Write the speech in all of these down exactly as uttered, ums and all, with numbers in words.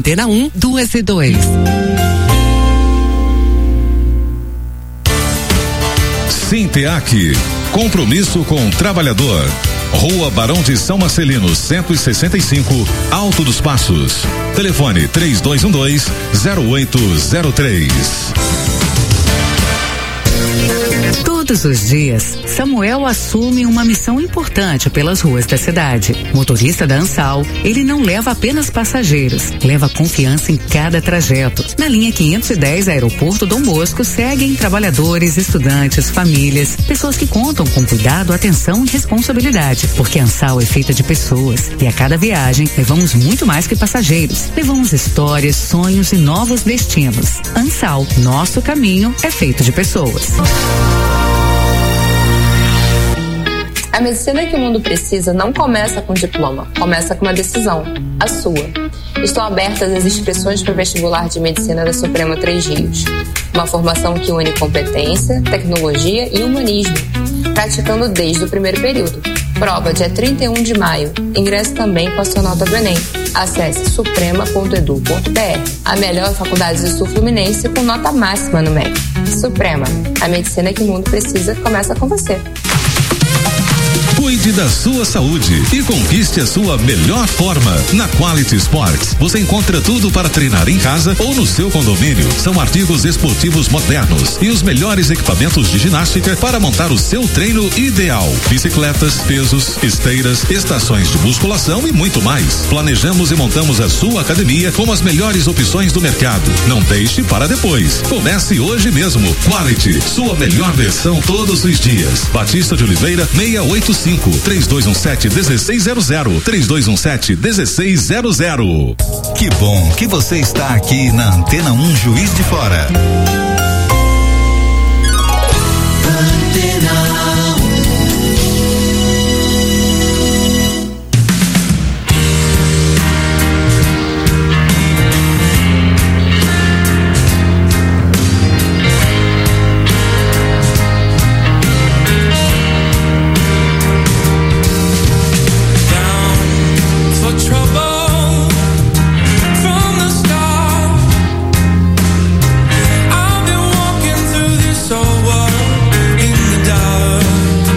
Antena um, duas e dois. Sinteac, compromisso com o trabalhador. Rua Barão de São Marcelino, cento e sessenta e cinco, Alto dos Passos. Telefone três dois um dois, zero oito zero três. Todos os dias, Samuel assume uma missão importante pelas ruas da cidade. Motorista da Ansal, ele não leva apenas passageiros, leva confiança em cada trajeto. Na linha quinhentos e dez, Aeroporto Dom Bosco, seguem trabalhadores, estudantes, famílias, pessoas que contam com cuidado, atenção e responsabilidade, porque a Ansal é feita de pessoas e a cada viagem levamos muito mais que passageiros. Levamos histórias, sonhos e novos destinos. Ansal, nosso caminho é feito de pessoas. A medicina que o mundo precisa não começa com diploma, começa com uma decisão, a sua. Estão abertas as inscrições para o vestibular de medicina da Suprema Três Rios. Uma formação que une competência, tecnologia e humanismo, praticando desde o primeiro período. Prova dia trinta e um de maio. Ingresso também com a sua nota do Enem. Acesse suprema ponto edu ponto br. A melhor faculdade do Sul Fluminense com nota máxima no M E C. Suprema, a medicina que o mundo precisa começa com você. Cuide da sua saúde e conquiste a sua melhor forma. Na Quality Sports, você encontra tudo para treinar em casa ou no seu condomínio. São artigos esportivos modernos e os melhores equipamentos de ginástica para montar o seu treino ideal. Bicicletas, pesos, esteiras, estações de musculação e muito mais. Planejamos e montamos a sua academia com as melhores opções do mercado. Não deixe para depois. Comece hoje mesmo. Quality, sua melhor versão todos os dias. Batista de Oliveira, seiscentos e oitenta e cinco, três dois um sete, um seis zero zero, três dois um sete, um seis zero zero. Que bom que você está aqui na Antena um Juiz de Fora. Antena um. I've been walking through this old world in the dark.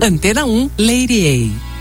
Antena um, Lady A.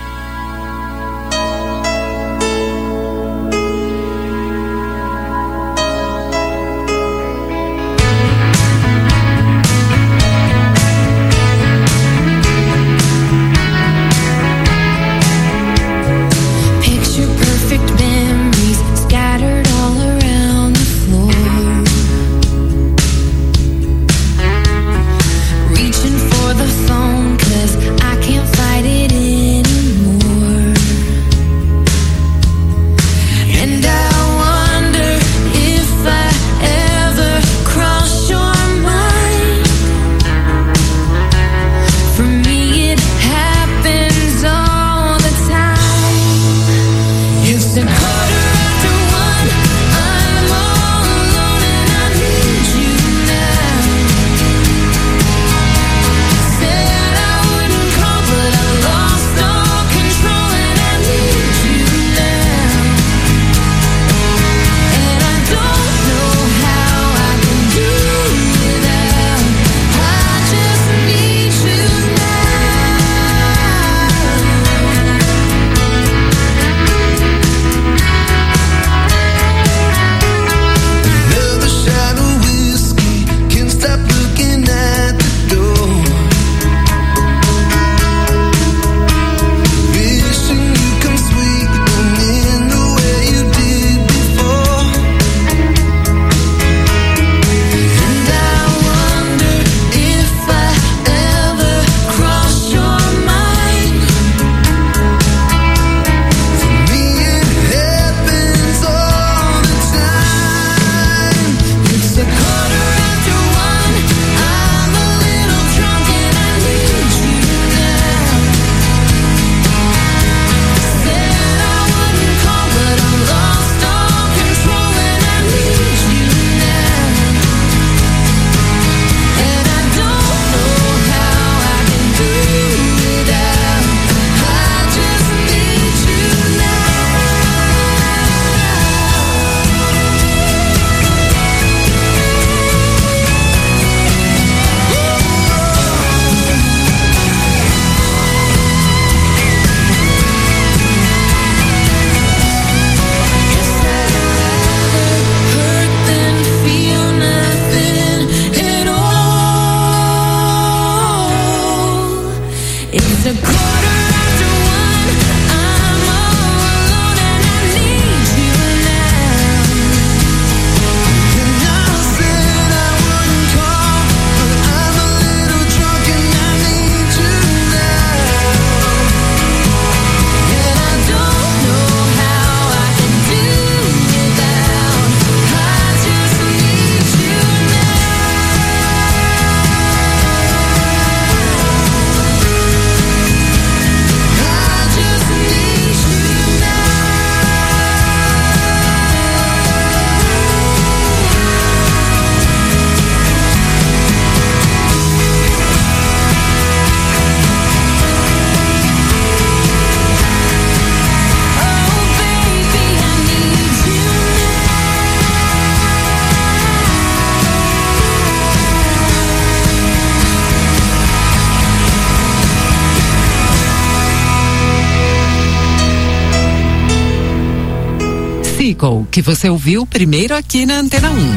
Que você ouviu primeiro aqui na Antena um.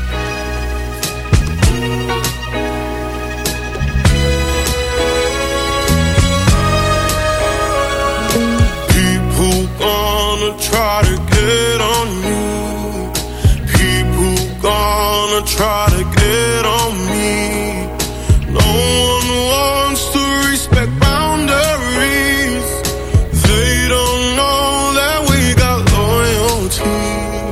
People gonna try to get on you. People gonna try to get on me. No one wants to respect boundaries. They don't know that we got loyalty.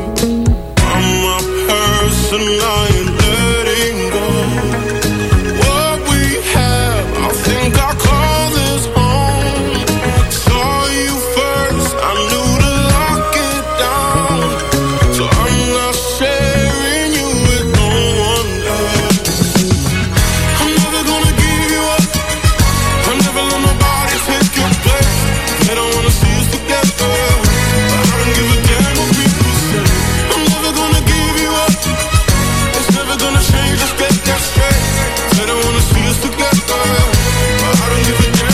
I ain't letting go. What we have, I think I call this home. Saw you first, I knew to lock it down. So I'm not sharing you with no one else. I'm never gonna give you up. I'm never let nobody take your place. They don't wanna see us together, but I don't give a damn what people say. I'm never gonna give you up. Never gonna change, let's get that straight. They don't wanna see us together, but I don't give a damn.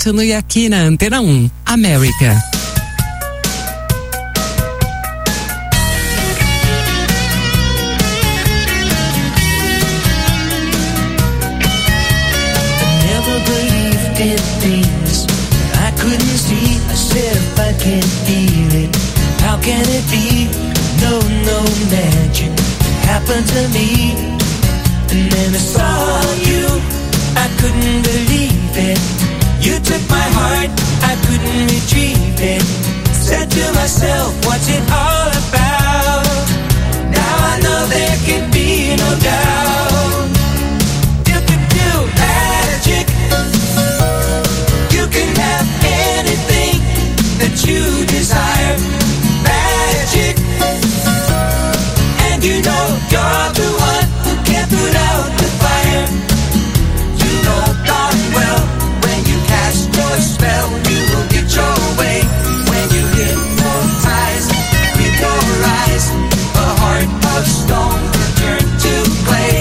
Continue aqui na Antena um, América. How can it be? No, no magic happened to me. And then I saw you, I couldn't believe it. You took my heart, I couldn't retrieve it. Said to myself, what's it all about? Now I know there can be no doubt. You can do magic. You can have anything that you desire. Magic. And you know you're the one who can put out the fire. You know darn well when you cast your spell, you will get your way. When you hypnotize with your eyes, a heart of stone will turn to clay.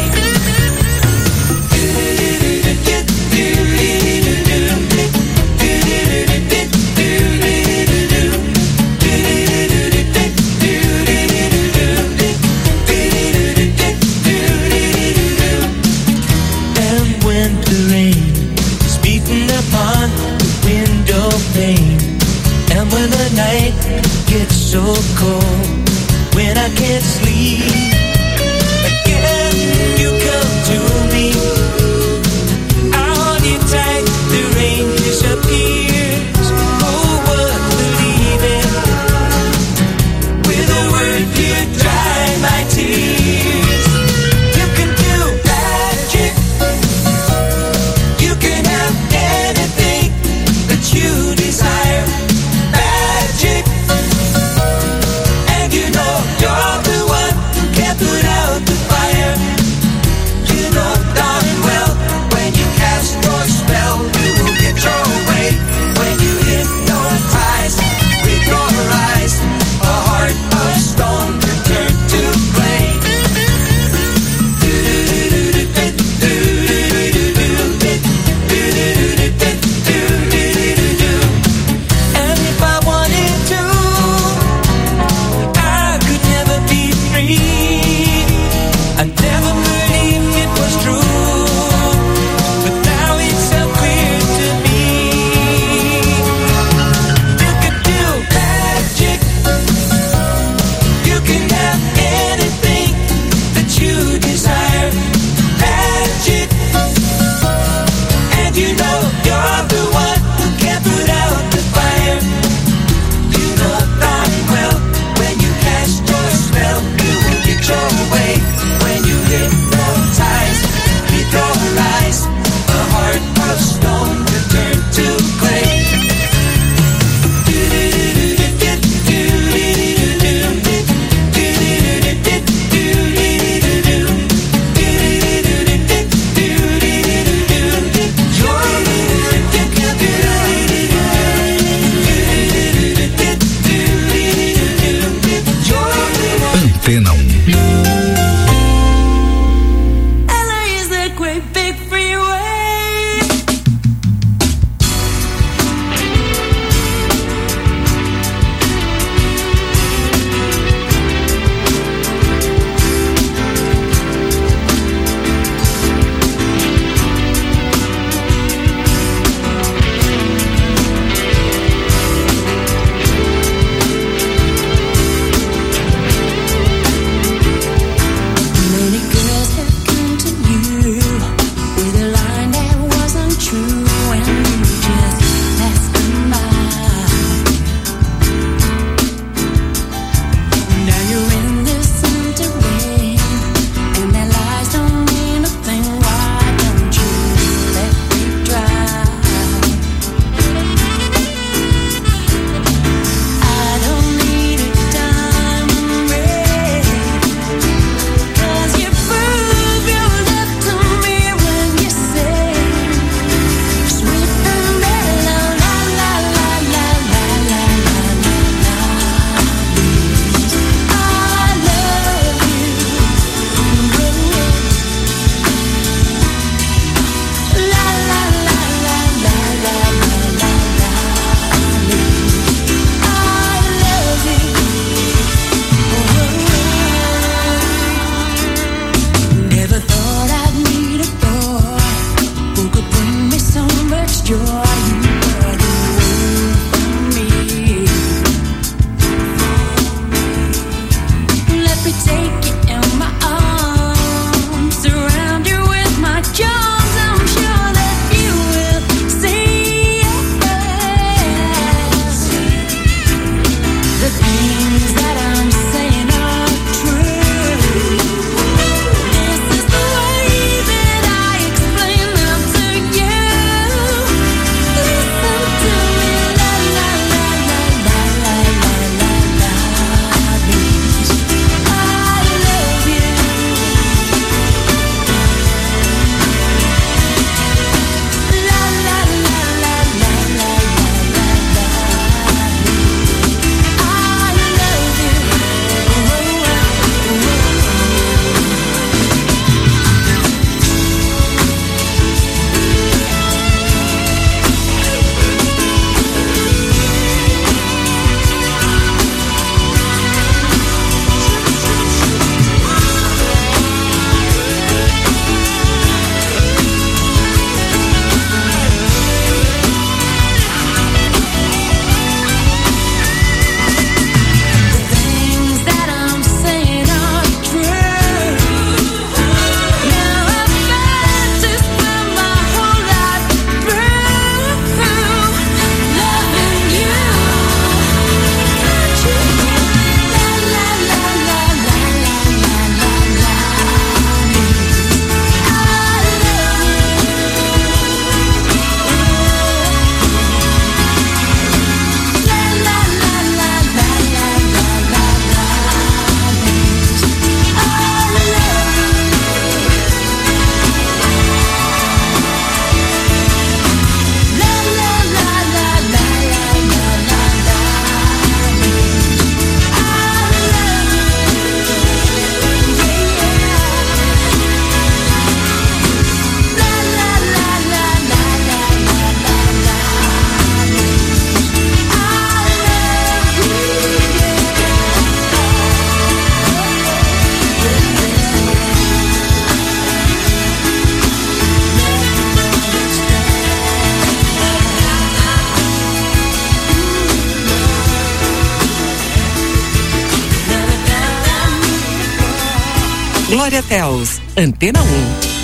Glória Tels, Antena um.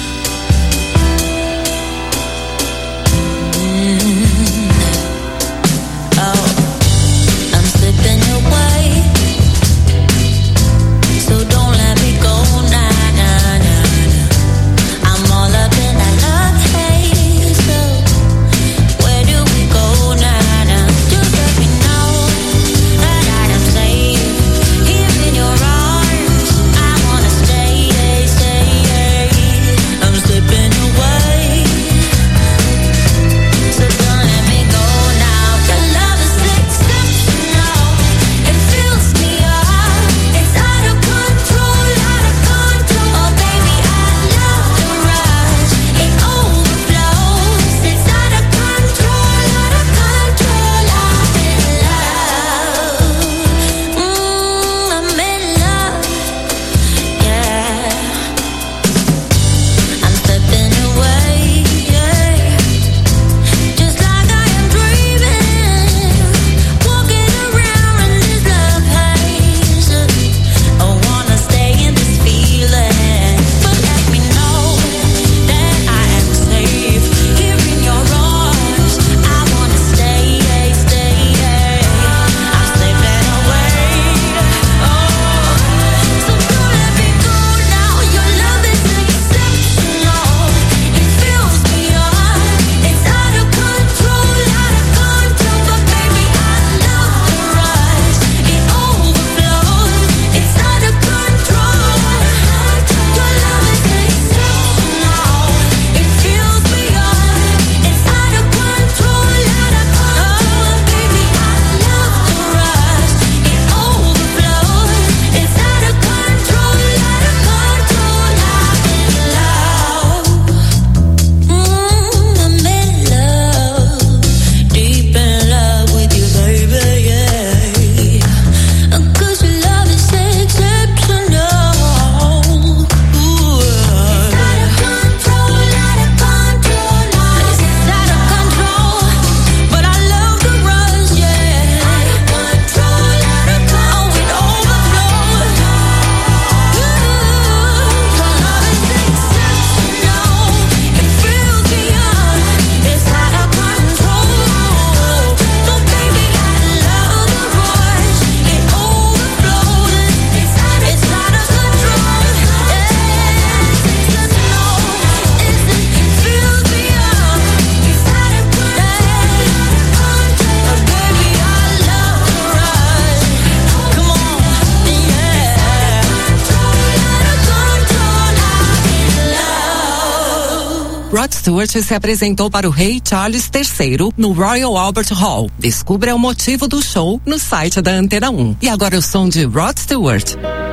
Rod Stewart se apresentou para o rei Charles terceiro no Royal Albert Hall. Descubra o motivo do show no site da Antena um. E agora o som de Rod Stewart.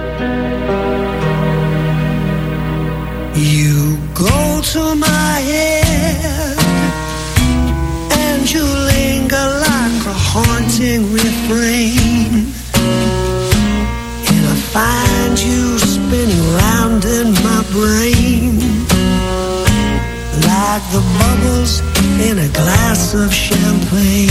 You go to my head and you linger like a haunting refrain, and I find you spinning round in my brain like the bubbles in a glass of champagne.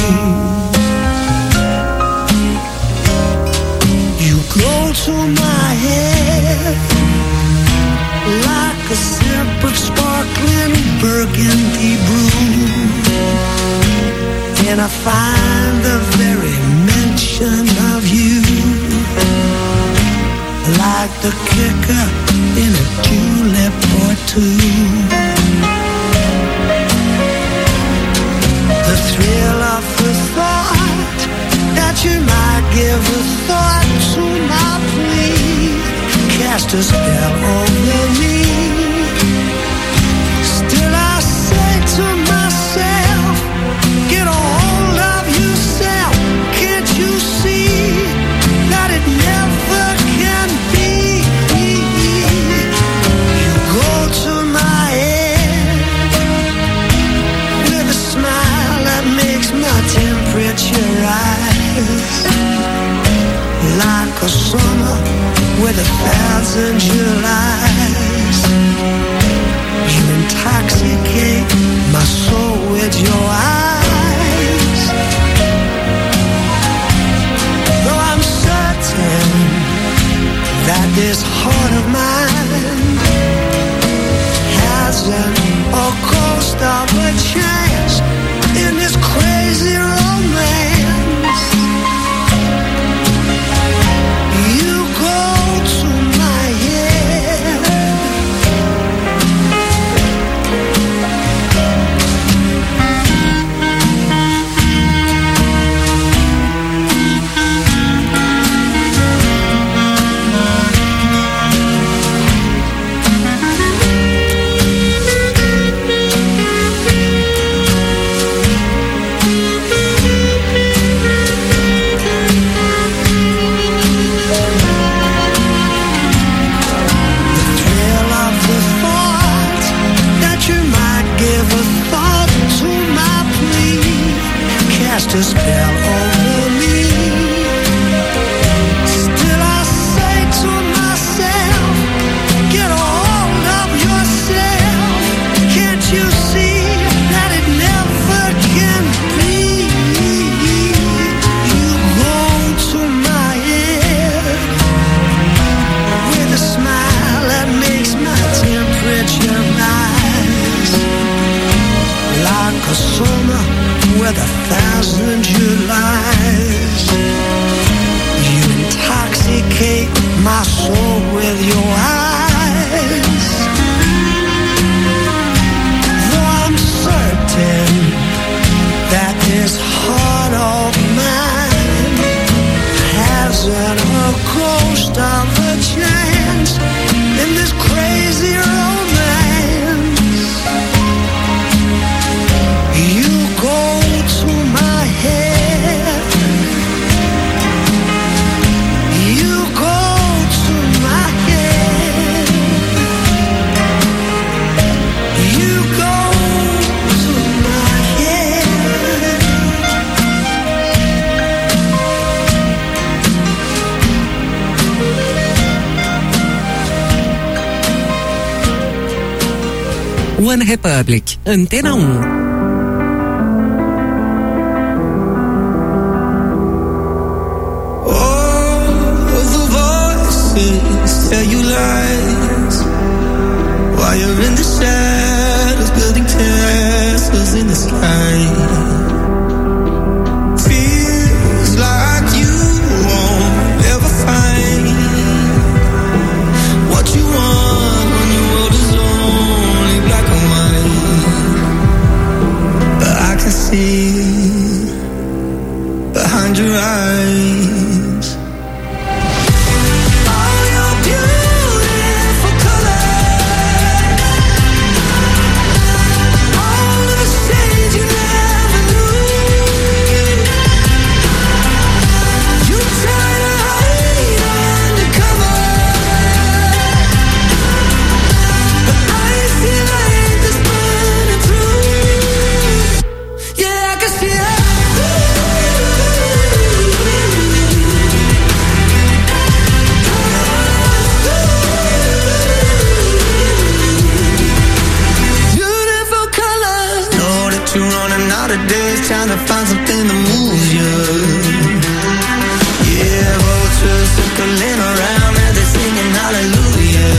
You go to my head like a sip of sparkling burgundy brew, and I find the very mention of you like the kicker in a julep or two. The thrill of the thought that you might give a thought to my plea cast a spell over me. Still I say to myself, get a hold of yourself. Can't you see that it never can be? You go to my One Republic, Antena um. Tell you lies while you're in the shadows, building castles in the sky. Feels like you won't ever find what you want when your world is only black and white. But I can see behind your eyes. Trying to find something that moves you. Yeah, vultures circling around as they're singing hallelujah.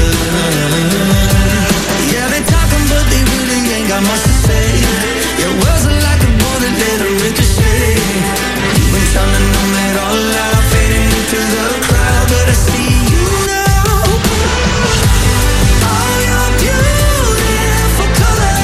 Yeah, they talking but they really ain't got much to say. Your words are like a bullet that a ricochet. You've been trying to numb it all out, fading into the crowd, but I see you now. All your beautiful colors.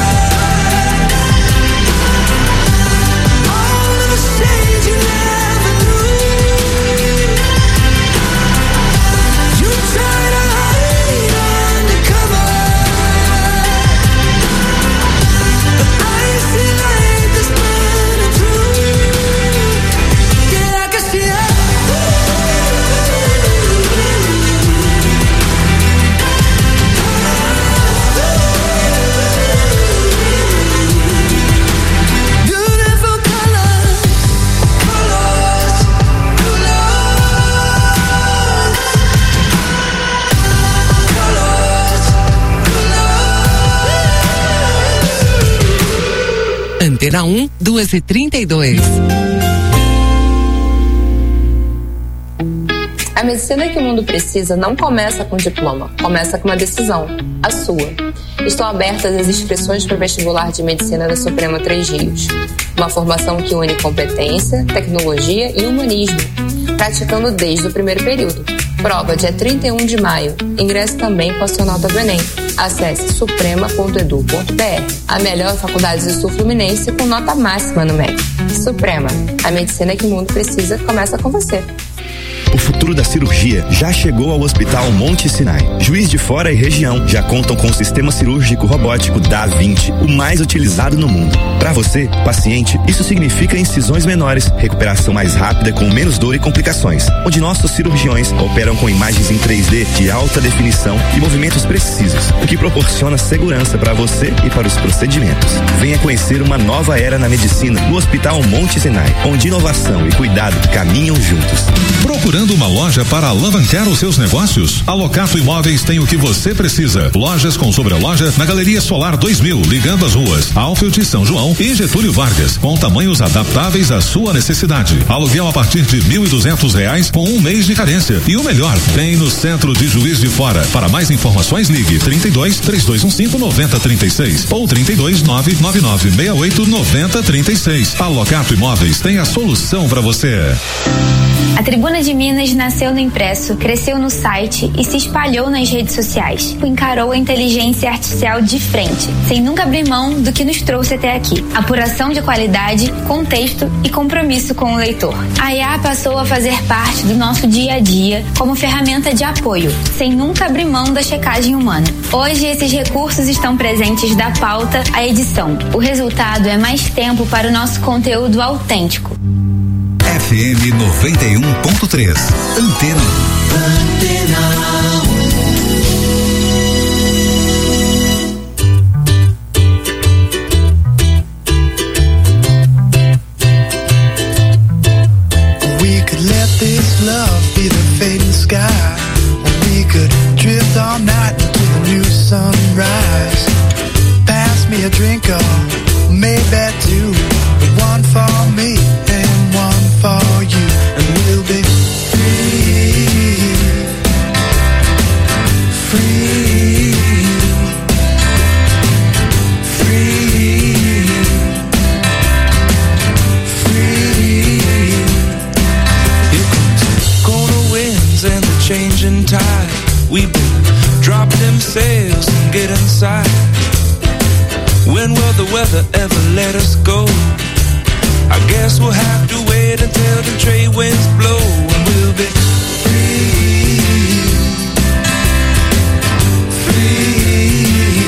Antena um, duas e trinta e dois. A medicina que o mundo precisa não começa com diploma, começa com uma decisão, a sua. Estão abertas as inscrições para o vestibular de medicina da Suprema Três Rios. Uma formação que une competência, tecnologia e humanismo, praticando desde o primeiro período. Prova dia trinta e um de maio. Ingresso também com a sua nota do Enem. Acesse suprema ponto edu ponto br. A melhor faculdade do Sul Fluminense com nota máxima no M E C. Suprema, a medicina que o mundo precisa começa com você. O futuro da cirurgia já chegou ao Hospital Monte Sinai. Juiz de Fora e região já contam com o sistema cirúrgico robótico Da Vinci, o mais utilizado no mundo. Para você, paciente, isso significa incisões menores, recuperação mais rápida com menos dor e complicações, onde nossos cirurgiões operam com imagens em três D de alta definição e movimentos precisos, o que proporciona segurança para você e para os procedimentos. Venha conhecer uma nova era na medicina no Hospital Monte Sinai, onde inovação e cuidado caminham juntos. Procurando uma loja para alavancar os seus negócios? A Locato Imóveis tem o que você precisa. Lojas com sobreloja na Galeria Solar dois mil, ligando as ruas Alfield, São João e Getúlio Vargas, com tamanhos adaptáveis à sua necessidade. Aluguel a partir de mil e duzentos reais com um mês de carência. E o melhor, tem no centro de Juiz de Fora. Para mais informações, ligue trinta e dois, três dois um cinco, nove zero três seis ou trinta e dois, nove nove nove seis oito, nove zero três seis. A Locato Imóveis tem a solução para você. A Tribuna de Minas nasceu no impresso, cresceu no site e se espalhou nas redes sociais. Encarou a inteligência artificial de frente, sem nunca abrir mão do que nos trouxe até aqui. Apuração de qualidade, contexto e compromisso com o leitor. A I A passou a fazer parte do nosso dia a dia como ferramenta de apoio, sem nunca abrir mão da checagem humana. Hoje, esses recursos estão presentes da pauta à edição. O resultado é mais tempo para o nosso conteúdo autêntico. F M noventa e um ponto três. Antena. Antena. We could let this love be the fading sky. We could drift all night into the new sunrise. Past outside. When will the weather ever let us go? I guess we'll have to wait until the trade winds blow, and we'll be free, free,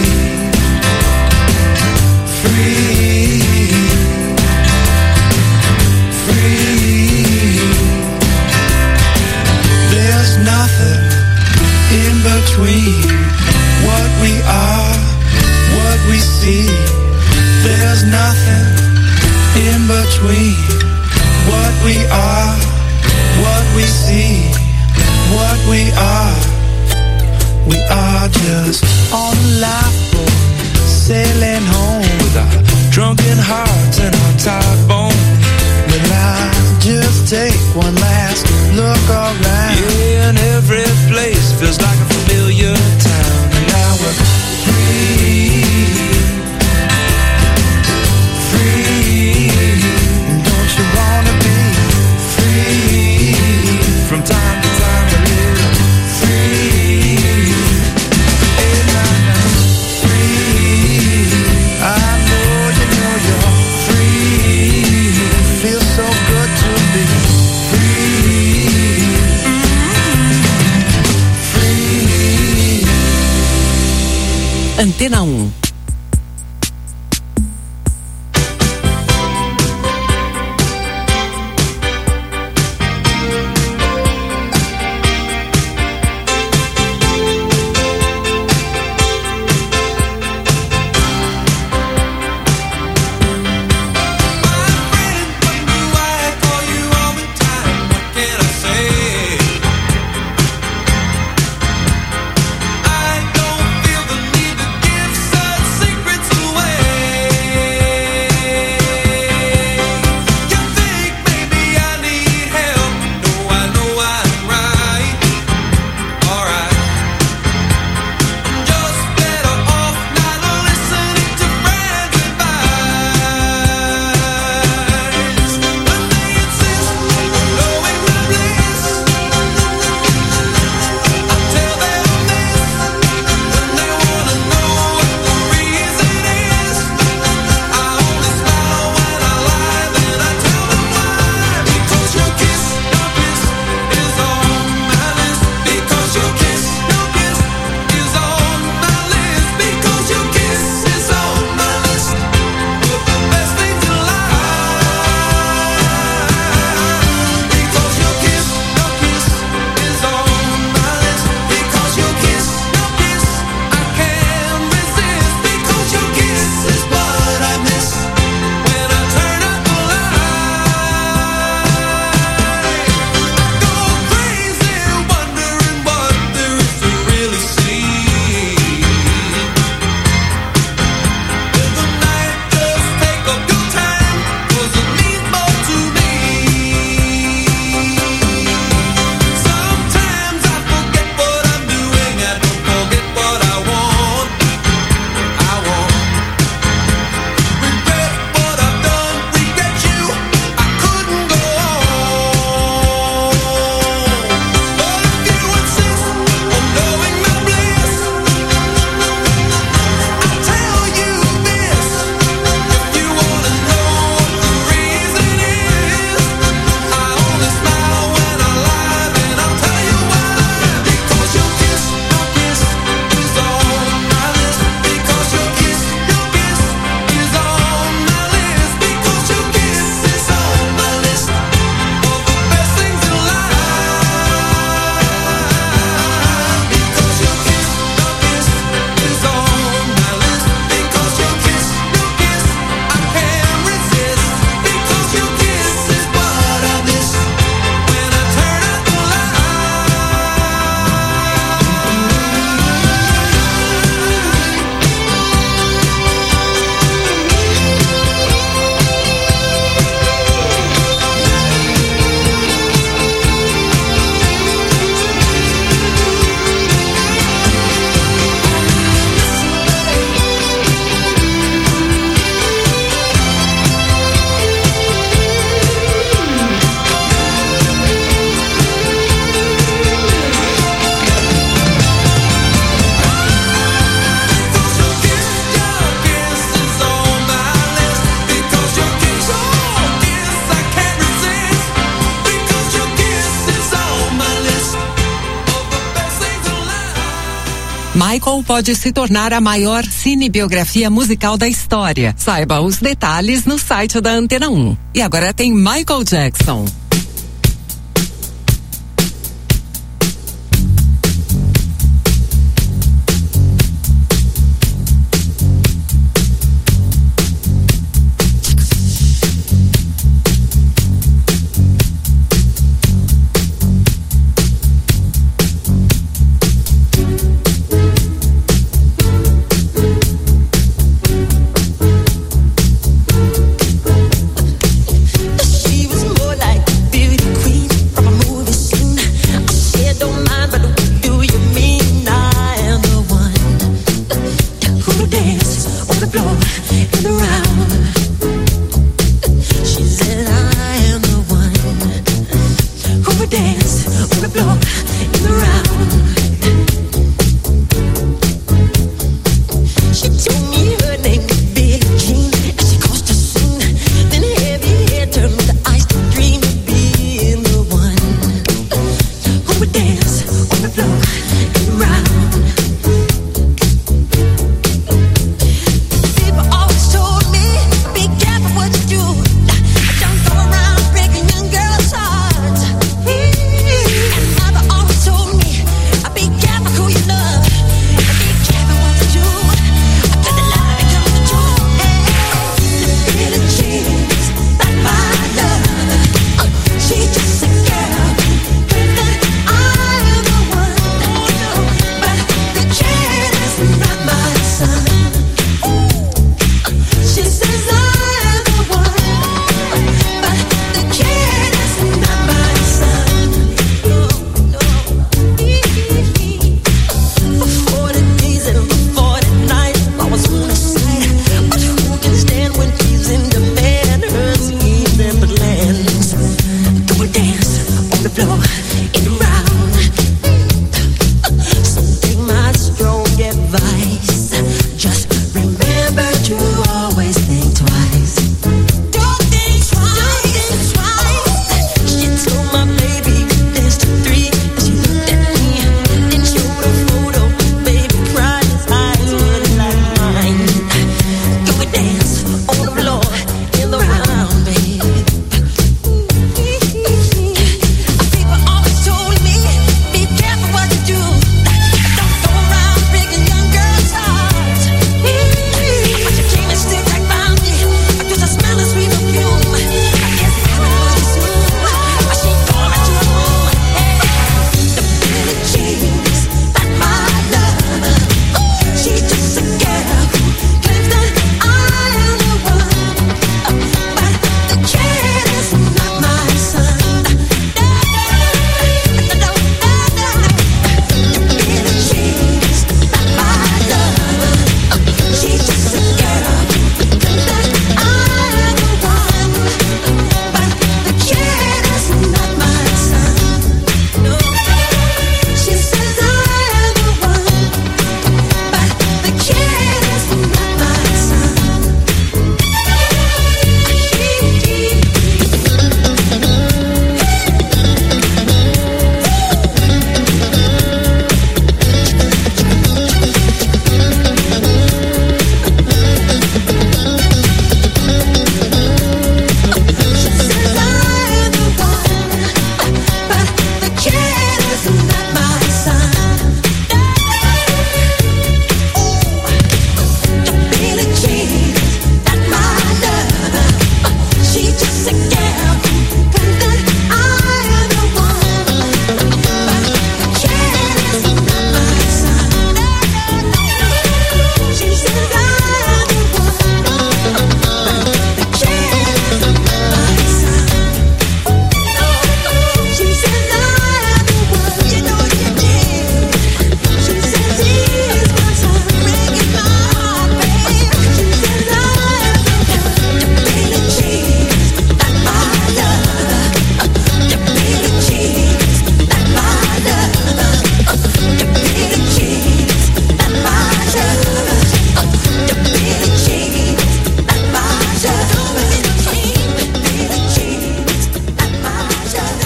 free, free. There's nothing in between what we are, what we see. There's nothing in between what we are, what we see, what we are. We are just on a lifeboat, sailing home with our drunken hearts and our tired bones. When I just take one last look around, yeah, and every place feels like a familiar town. And now we're free, free. Don't you wanna be free? From time to time a little free. And I'm free. I know you know you're free. Feels so good to be free. Free. Antena um. I don't feel the need to give such Michael pode se tornar a maior cinebiografia musical da história. Saiba os detalhes no site da Antena um. E agora tem Michael Jackson.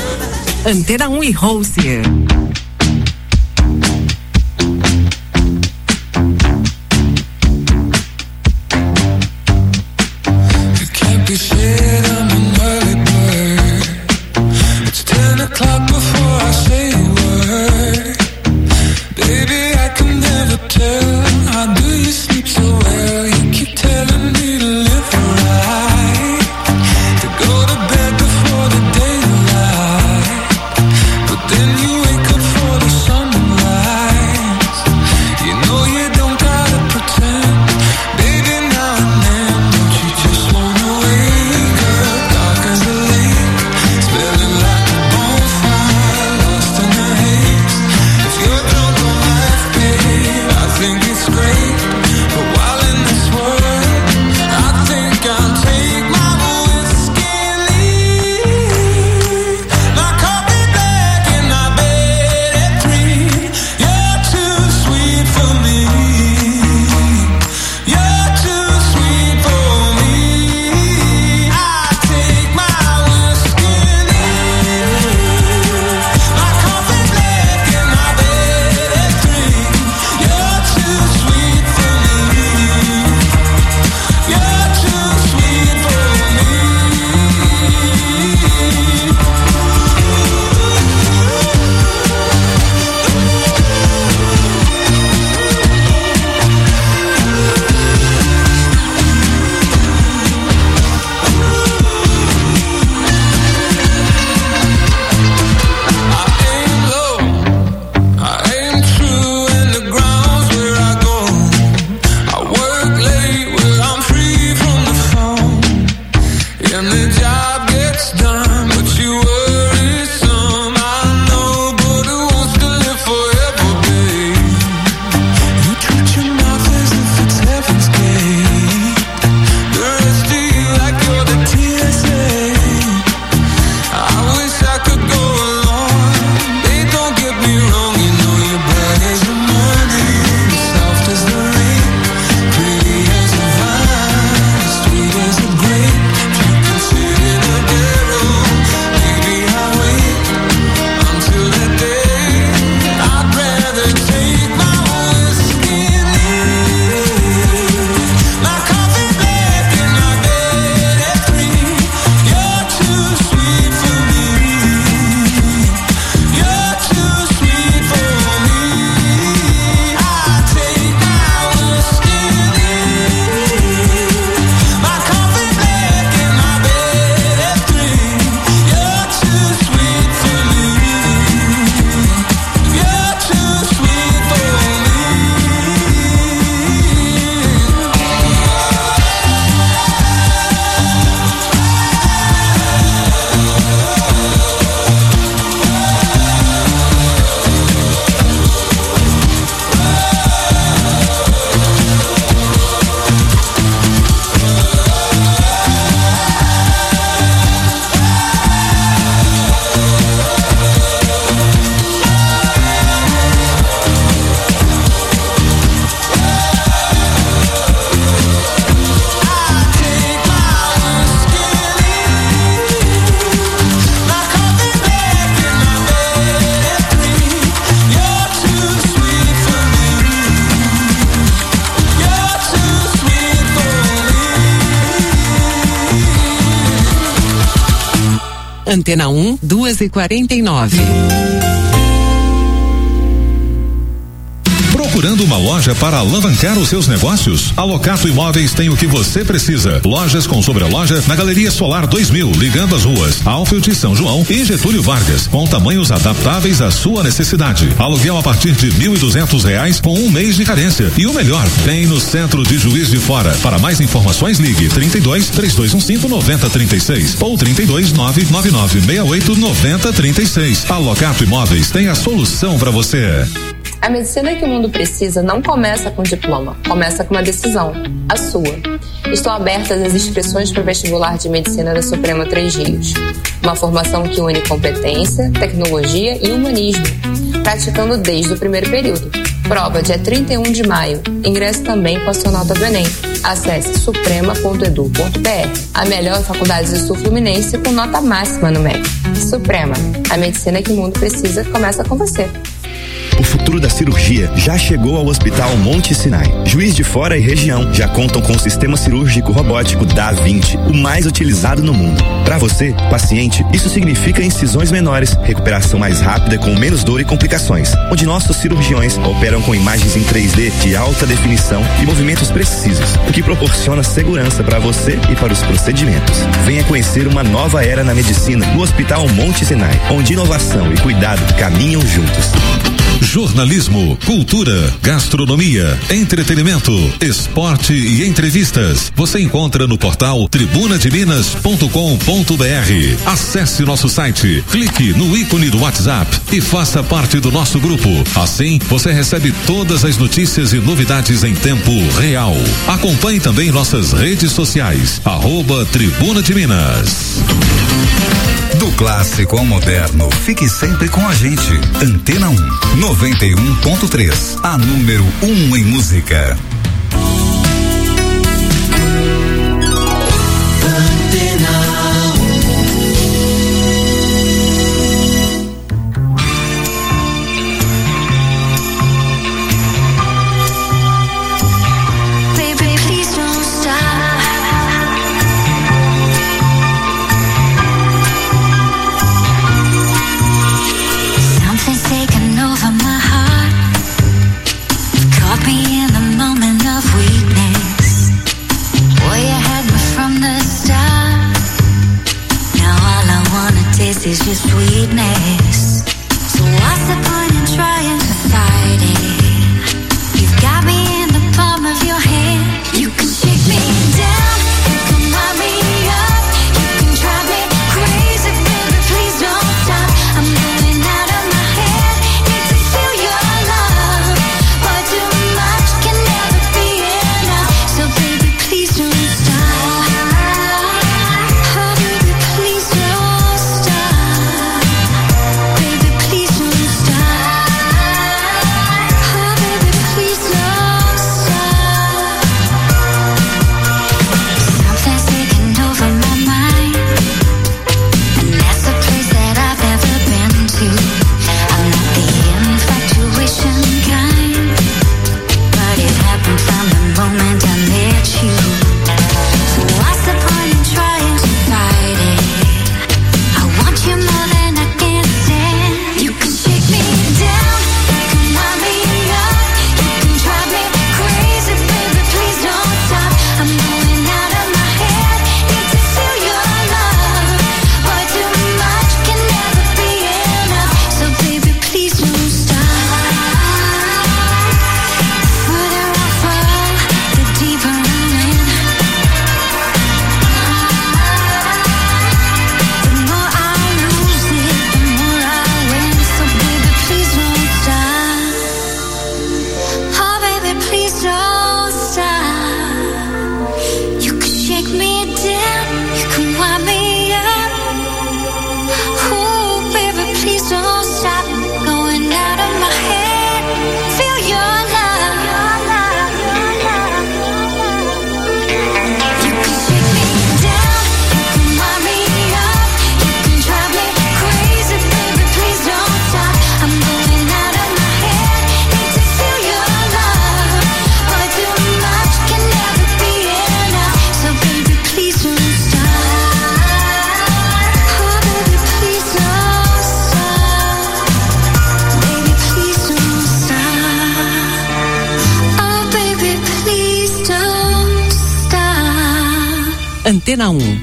Antena um e Hozier. you sleep so well. You keep telling me to live right, to go to bed before the daylight, but then you wake up for the sunrise. You know you don't gotta pretend, baby, now and then. Don't you just wanna wake up dark as a lake, smelling like a bonfire, lost in the haze. If you're drunk on life, babe, I think it's great. But while in this world, I think I'll take my whiskey and leave. My coffee black in my bed at three. You're too sweet for me. You're too sweet for me. I take my whiskey and leave. My coffee black in my bed at three. You're too sweet for me. You're too sweet for me. I aim low, I aim true, and the ground's where I go. I work late where I'm free from the phone, and the job gets done, but you worry some. I know, but who wants to live forever, babe? You treat your mouth as if it's heaven's gate. The rest of you like you're the T S A. I wish I could go along. They don't get me wrong, you know you're bright as the morning, soft as the rain, pretty as a vine, sweet as a grape. If you can sit in a barrel, maybe I'll wait until that day. I'd rather take my whiskey and leave. My coffee black in my bed at three. You're too sweet for me. You're too sweet for me. I take my whiskey and leave. My coffee black in my bed at three. You're too sweet for me. You're too sweet for me. Antena um, duas e quarenta e nove. Procurando uma loja para alavancar os seus negócios? A Locato Imóveis tem o que você precisa. Lojas com sobreloja na Galeria Solar dois mil, ligando as ruas Alfield, São João e Getúlio Vargas, com tamanhos adaptáveis à sua necessidade. Aluguel a partir de mil e duzentos reais com um mês de carência. E o melhor, tem no centro de Juiz de Fora. Para mais informações, ligue trinta e dois, três dois um cinco, nove zero três seis ou trinta e dois, nove nove nove seis oito, nove zero três seis. A Locato Imóveis tem a solução para você. A medicina que o mundo precisa não começa com diploma, começa com uma decisão, a sua. Estão abertas as inscrições para o vestibular de medicina da Suprema Três Rios. Uma formação que une competência, tecnologia e humanismo, praticando desde o primeiro período. Prova dia trinta e um de maio. Ingresso também com a sua nota do Enem. Acesse suprema ponto edu ponto br. A melhor faculdade do Sul Fluminense com nota máxima no M E C. Suprema, a medicina que o mundo precisa começa com você. O futuro da cirurgia já chegou ao Hospital Monte Sinai. Juiz de Fora e região já contam com o sistema cirúrgico robótico Da Vinci, o mais utilizado no mundo. Para você, paciente, isso significa incisões menores, recuperação mais rápida com menos dor e complicações, onde nossos cirurgiões operam com imagens em três D de alta definição e movimentos precisos, o que proporciona segurança para você e para os procedimentos. Venha conhecer uma nova era na medicina no Hospital Monte Sinai, onde inovação e cuidado caminham juntos. Jornalismo, cultura, gastronomia, entretenimento, esporte e entrevistas. Você encontra no portal tribuna de minas ponto com ponto br. Acesse nosso site, clique no ícone do WhatsApp e faça parte do nosso grupo. Assim, você recebe todas as notícias e novidades em tempo real. Acompanhe também nossas redes sociais, arroba Tribuna de Minas. Do clássico ao moderno, fique sempre com a gente. Antena um, noventa e um ponto três, a número um em música. Is your sweetness. So what's the point in trying to fight it? You've got me in the palm of your hand. You can shake me down, you can wind me up, you can drive me crazy, baby, please don't stop. I'm going out of my head, need to feel your love, but too much can never be enough. So baby, please don't stop. Oh baby, please don't. Antena um.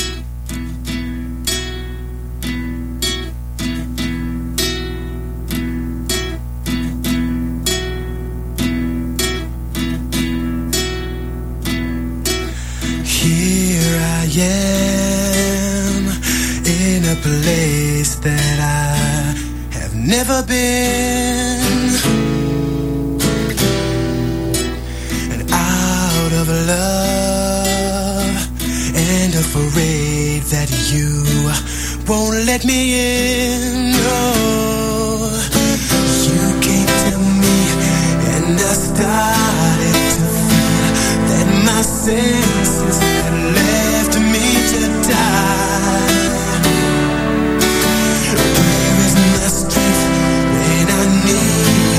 Here I am in a place that I have never been, and out of love and afraid that you won't let me in. No, you came to me and I started to feel that my senses had left me to die. Where is my strength when I need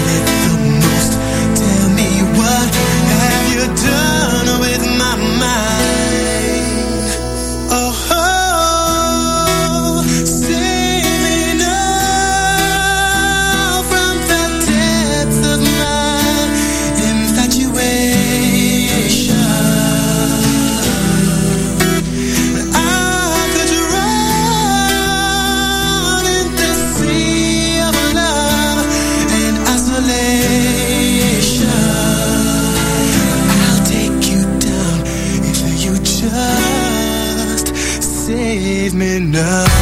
gave me nothing.